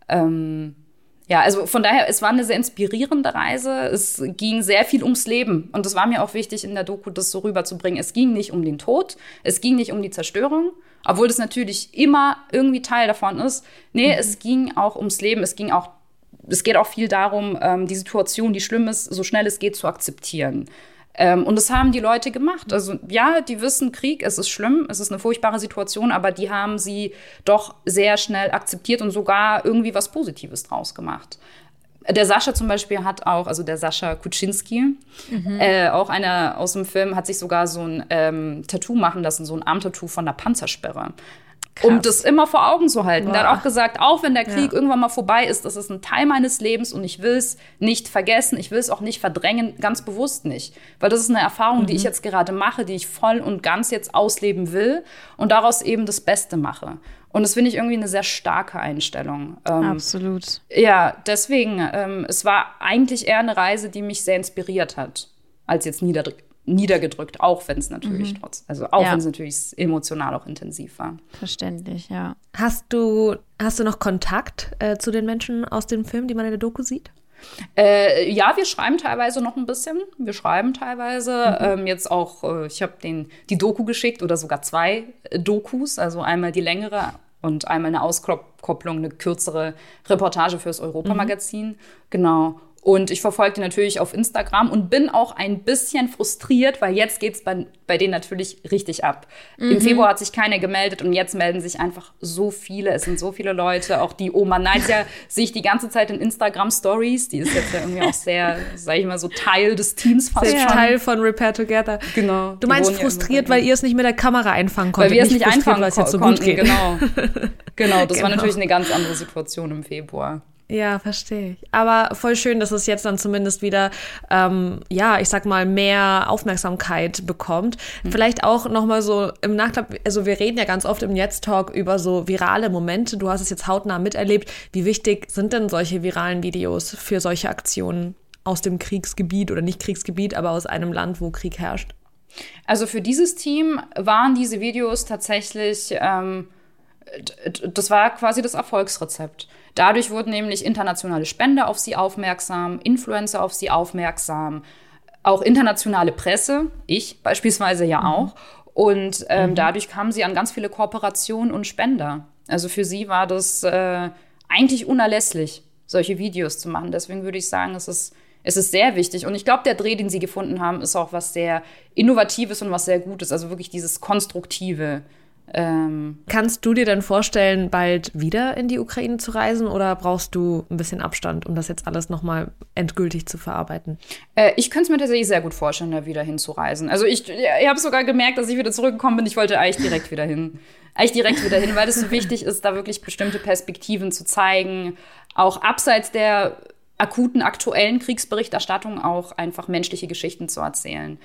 Also von daher, es war eine sehr inspirierende Reise. Es ging sehr viel ums Leben. Und das war mir auch wichtig, in der Doku das so rüberzubringen. Es ging nicht um den Tod, es ging nicht um die Zerstörung, obwohl das natürlich immer irgendwie Teil davon ist. Nee, es ging auch ums Leben. Es geht auch viel darum, die Situation, die schlimm ist, so schnell es geht, zu akzeptieren. Und das haben die Leute gemacht. Also ja, die wissen, Krieg, es ist schlimm, es ist eine furchtbare Situation, aber die haben sie doch sehr schnell akzeptiert und sogar irgendwie was Positives draus gemacht. Der Sascha zum Beispiel hat auch, also der Sascha Kuczynski, auch einer aus dem Film, hat sich sogar so ein Tattoo machen lassen, so ein Armtattoo von der Panzersperre. Krass. Um das immer vor Augen zu halten. Der hat auch gesagt, auch wenn der Krieg irgendwann mal vorbei ist, das ist ein Teil meines Lebens und ich will es nicht vergessen, ich will es auch nicht verdrängen, ganz bewusst nicht. Weil das ist eine Erfahrung, die ich jetzt gerade mache, die ich voll und ganz jetzt ausleben will und daraus eben das Beste mache. Und das finde ich irgendwie eine sehr starke Einstellung. Absolut. Ja, deswegen, es war eigentlich eher eine Reise, die mich sehr inspiriert hat, als jetzt niedergedrückt, auch wenn es natürlich wenn es natürlich emotional auch intensiv war. Verständlich, ja. Hast du noch Kontakt zu den Menschen aus dem Film, die man in der Doku sieht? Ja, wir schreiben teilweise noch ein bisschen. Jetzt auch, ich habe die Doku geschickt oder sogar 2 Dokus, also einmal die längere und einmal eine Auskopplung, eine kürzere Reportage fürs Europa-Magazin. Genau. Und ich verfolge die natürlich auf Instagram und bin auch ein bisschen frustriert, weil jetzt geht's bei denen natürlich richtig ab. Im Februar hat sich keiner gemeldet und jetzt melden sich einfach so viele. Es sind so viele Leute. Auch die Oma Nadja sehe ich die ganze Zeit in Instagram-Stories. Die ist jetzt ja irgendwie auch sehr, sag ich mal, so Teil des Teams fast schon. Teil von Repair Together. Genau. Du meinst frustriert, weil ihr es nicht mit der Kamera einfangen konntet. Weil wir es nicht einfangen weil es jetzt so gut geht. Genau, das war natürlich eine ganz andere Situation im Februar. Ja, verstehe ich. Aber voll schön, dass es jetzt dann zumindest wieder, ich sag mal, mehr Aufmerksamkeit bekommt. Vielleicht auch nochmal so im Nachklapp, also wir reden ja ganz oft im Jetzt-Talk über so virale Momente. Du hast es jetzt hautnah miterlebt. Wie wichtig sind denn solche viralen Videos für solche Aktionen aus dem Kriegsgebiet oder nicht Kriegsgebiet, aber aus einem Land, wo Krieg herrscht? Also für dieses Team waren diese Videos tatsächlich, das war quasi das Erfolgsrezept. Dadurch wurden nämlich internationale Spender auf sie aufmerksam, Influencer auf sie aufmerksam, auch internationale Presse, ich beispielsweise ja auch. Und dadurch kamen sie an ganz viele Kooperationen und Spender. Also für sie war das eigentlich unerlässlich, solche Videos zu machen. Deswegen würde ich sagen, es ist sehr wichtig. Und ich glaube, der Dreh, den sie gefunden haben, ist auch was sehr Innovatives und was sehr Gutes. Also wirklich dieses Konstruktive. Kannst du dir denn vorstellen, bald wieder in die Ukraine zu reisen oder brauchst du ein bisschen Abstand, um das jetzt alles nochmal endgültig zu verarbeiten? Ich könnte es mir tatsächlich sehr gut vorstellen, da wieder hinzureisen. Also ich habe sogar gemerkt, dass ich wieder zurückgekommen bin. Ich wollte eigentlich direkt wieder hin, weil es so wichtig ist, da wirklich bestimmte Perspektiven zu zeigen, auch abseits der aktuellen Kriegsberichterstattung auch einfach menschliche Geschichten zu erzählen.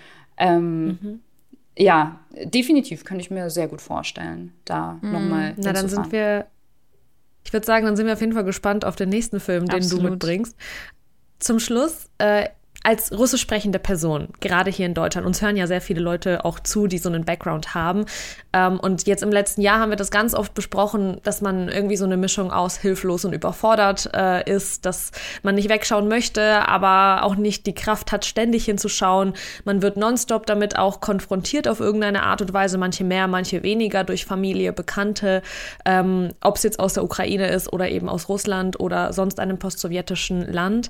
Ja, definitiv könnte ich mir sehr gut vorstellen, da nochmal Na, dann sind wir, ich würde sagen, dann sind wir auf jeden Fall gespannt auf den nächsten Film, den du mitbringst. Zum Schluss, als russisch sprechende Person, gerade hier in Deutschland, uns hören ja sehr viele Leute auch zu, die so einen Background haben. Und jetzt im letzten Jahr haben wir das ganz oft besprochen, dass man irgendwie so eine Mischung aus hilflos und überfordert ist, dass man nicht wegschauen möchte, aber auch nicht die Kraft hat, ständig hinzuschauen. Man wird nonstop damit auch konfrontiert auf irgendeine Art und Weise, manche mehr, manche weniger, durch Familie, Bekannte, ob es jetzt aus der Ukraine ist oder eben aus Russland oder sonst einem postsowjetischen Land.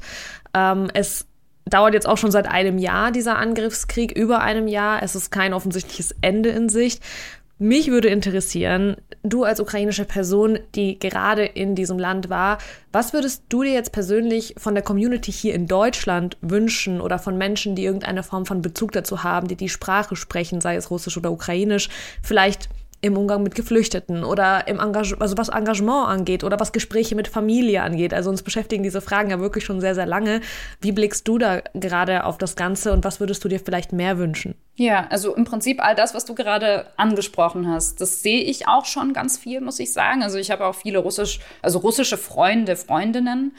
Es dauert jetzt auch schon seit einem Jahr, dieser Angriffskrieg, über einem Jahr. Es ist kein offensichtliches Ende in Sicht. Mich würde interessieren, du als ukrainische Person, die gerade in diesem Land war, was würdest du dir jetzt persönlich von der Community hier in Deutschland wünschen oder von Menschen, die irgendeine Form von Bezug dazu haben, die Sprache sprechen, sei es Russisch oder Ukrainisch, vielleicht im Umgang mit Geflüchteten oder also was Engagement angeht oder was Gespräche mit Familie angeht. Also uns beschäftigen diese Fragen ja wirklich schon sehr, sehr lange. Wie blickst du da gerade auf das Ganze und was würdest du dir vielleicht mehr wünschen? Ja, also im Prinzip all das, was du gerade angesprochen hast, das sehe ich auch schon ganz viel, muss ich sagen. Also ich habe auch viele russische Freunde, Freundinnen,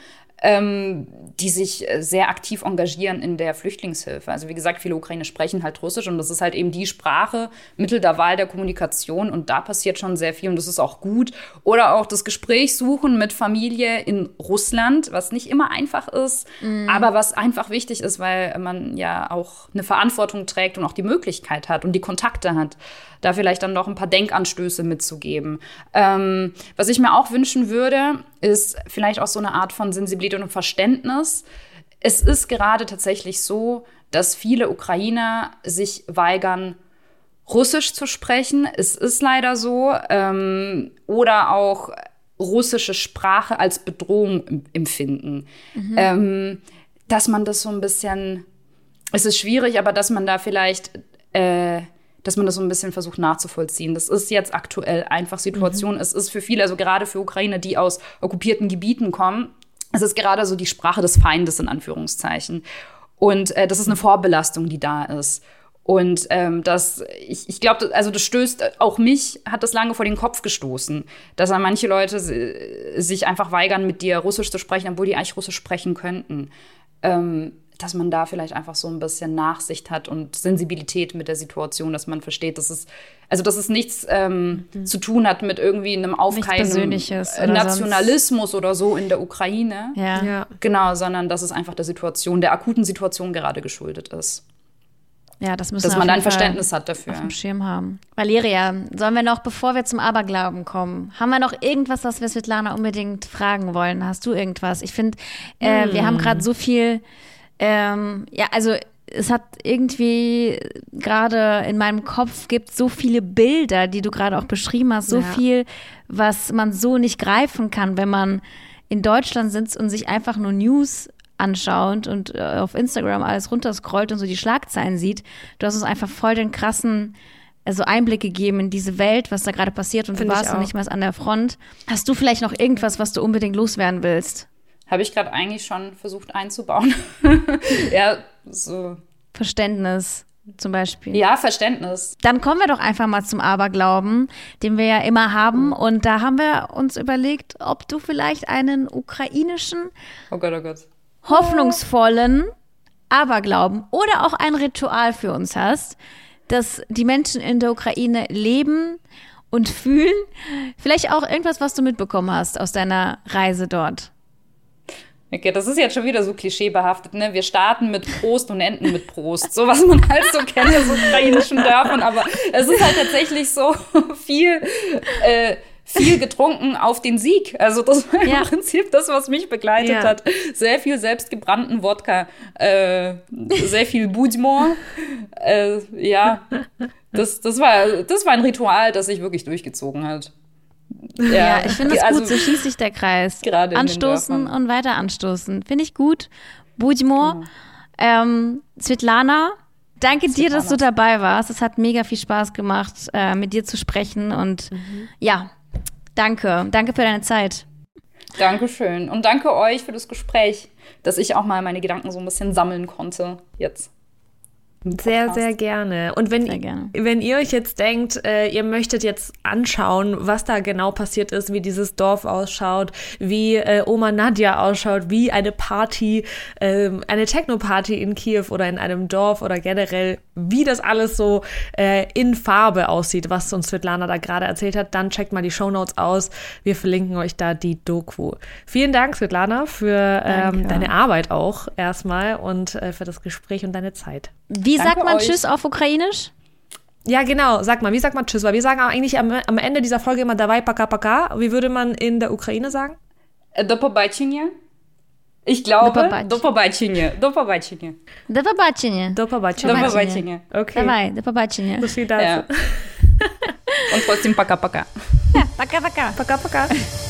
die sich sehr aktiv engagieren in der Flüchtlingshilfe. Also wie gesagt, viele Ukrainer sprechen halt Russisch und das ist halt eben die Sprache, Mittel der Wahl der Kommunikation und da passiert schon sehr viel und das ist auch gut. Oder auch das Gespräch suchen mit Familie in Russland, was nicht immer einfach ist, aber was einfach wichtig ist, weil man ja auch eine Verantwortung trägt und auch die Möglichkeit hat und die Kontakte hat, da vielleicht dann noch ein paar Denkanstöße mitzugeben. Was ich mir auch wünschen würde, ist vielleicht auch so eine Art von Sensibilität und Verständnis. Es ist gerade tatsächlich so, dass viele Ukrainer sich weigern, Russisch zu sprechen. Es ist leider so. Oder auch russische Sprache als Bedrohung empfinden. Dass man das so ein bisschen, es ist schwierig, aber dass man da vielleicht dass man das so ein bisschen versucht nachzuvollziehen. Das ist jetzt aktuell einfach Situation. Es ist für viele, also gerade für Ukrainer, die aus okkupierten Gebieten kommen, es ist gerade so die Sprache des Feindes in Anführungszeichen. Und das ist eine Vorbelastung, die da ist. Und ich glaube, also das stößt, auch mich hat das lange vor den Kopf gestoßen, dass dann manche Leute sich einfach weigern, mit dir Russisch zu sprechen, obwohl die eigentlich Russisch sprechen könnten. dass man da vielleicht einfach so ein bisschen Nachsicht hat und Sensibilität mit der Situation, dass man versteht, dass es nichts zu tun hat mit irgendwie einem aufkeimenden Nationalismus oder so in der Ukraine. Ja. Genau, sondern dass es einfach der akuten Situation gerade geschuldet ist. Ja, dass man da ein Verständnis hat dafür. Auf dem Schirm haben. Valeria, sollen wir noch, bevor wir zum Aberglauben kommen, haben wir noch irgendwas, was wir Svetlana unbedingt fragen wollen? Hast du irgendwas? Ich finde, wir haben gerade so viel, es hat irgendwie gerade in meinem Kopf gibt so viele Bilder, die du gerade auch beschrieben hast, so viel, was man so nicht greifen kann, wenn man in Deutschland sitzt und sich einfach nur News anschaut und auf Instagram alles runterscrollt und so die Schlagzeilen sieht. Du hast uns einfach voll den krassen Einblick gegeben in diese Welt, was da gerade passiert und du warst noch nicht mal an der Front. Hast du vielleicht noch irgendwas, was du unbedingt loswerden willst? Habe ich gerade eigentlich schon versucht einzubauen. Ja, so. Verständnis zum Beispiel. Ja, Verständnis. Dann kommen wir doch einfach mal zum Aberglauben, den wir ja immer haben. Und da haben wir uns überlegt, ob du vielleicht einen ukrainischen oh Gott. hoffnungsvollen Aberglauben oder auch ein Ritual für uns hast, dass die Menschen in der Ukraine leben und fühlen. Vielleicht auch irgendwas, was du mitbekommen hast aus deiner Reise dort. Okay, das ist jetzt schon wieder so klischeebehaftet, ne? Wir starten mit Prost und enden mit Prost. So, was man halt so kennt aus ukrainischen Dörfern. Aber es ist halt tatsächlich so viel getrunken auf den Sieg. Also das war im Prinzip das, was mich begleitet hat. Sehr viel selbstgebrannten Wodka, sehr viel Budimo. Das war ein Ritual, das sich wirklich durchgezogen hat. Ja, ich finde es gut, so schließt sich der Kreis. Gerade anstoßen und weiter anstoßen. Finde ich gut. Budimo, Svetlana, danke dir, dass du dabei warst. Es hat mega viel Spaß gemacht, mit dir zu sprechen. Und danke. Danke für deine Zeit. Dankeschön. Und danke euch für das Gespräch, dass ich auch mal meine Gedanken so ein bisschen sammeln konnte jetzt. Sehr, sehr gerne. Und wenn ihr euch jetzt denkt, ihr möchtet jetzt anschauen, was da genau passiert ist, wie dieses Dorf ausschaut, wie Oma Nadja ausschaut, wie eine Party, eine Techno-Party in Kiew oder in einem Dorf oder generell, wie das alles so in Farbe aussieht, was uns Svetlana da gerade erzählt hat, dann checkt mal die Shownotes aus. Wir verlinken euch da die Doku. Vielen Dank, Svetlana, für deine Arbeit auch erstmal und für das Gespräch und deine Zeit. Wie sagt man Tschüss auf Ukrainisch? Ja, genau. Wie sagt man Tschüss? Weil wir sagen auch eigentlich am Ende dieser Folge immer Davai Paka Paka. Wie würde man in der Ukraine sagen? Do pobачення. Ich glaube, do pobачення. Do pobачення. Do pobачення. Do pobачення. Do pobачення. Okay. Давай, до побачення. So viel dazu. Ja. Und trotzdem Paka Paka. Ja, Paka Paka. Paka Paka.